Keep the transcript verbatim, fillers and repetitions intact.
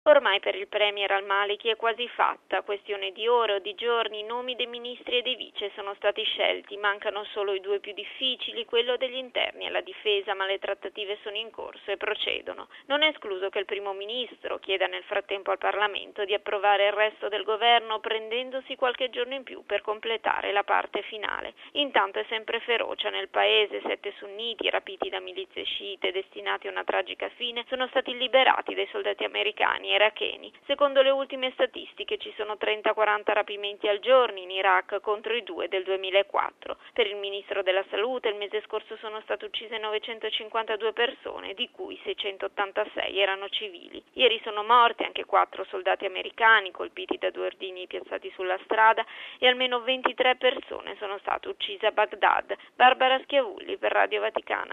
Ormai per il premier al-Maliki è quasi fatta, questione di ore o di giorni, i nomi dei ministri e dei vice sono stati scelti, mancano solo i due più difficili, quello degli interni e la difesa, ma le trattative sono in corso e procedono. Non è escluso che il primo ministro chieda nel frattempo al Parlamento di approvare il resto del governo prendendosi qualche giorno in più per completare la parte finale. Intanto è sempre ferocia nel paese, sette sunniti rapiti da milizie sciite destinati a una tragica fine sono stati liberati dai soldati americani iracheni. Secondo le ultime statistiche ci sono trenta quaranta rapimenti al giorno in Iraq contro i due del duemilaquattro. Per il ministro della salute il mese scorso sono state uccise novecentocinquantadue persone, di cui seicentottantasei erano civili. Ieri sono morti anche quattro soldati americani colpiti da due ordigni piazzati sulla strada e almeno ventitré persone sono state uccise a Baghdad. Barbara Schiavulli per Radio Vaticana.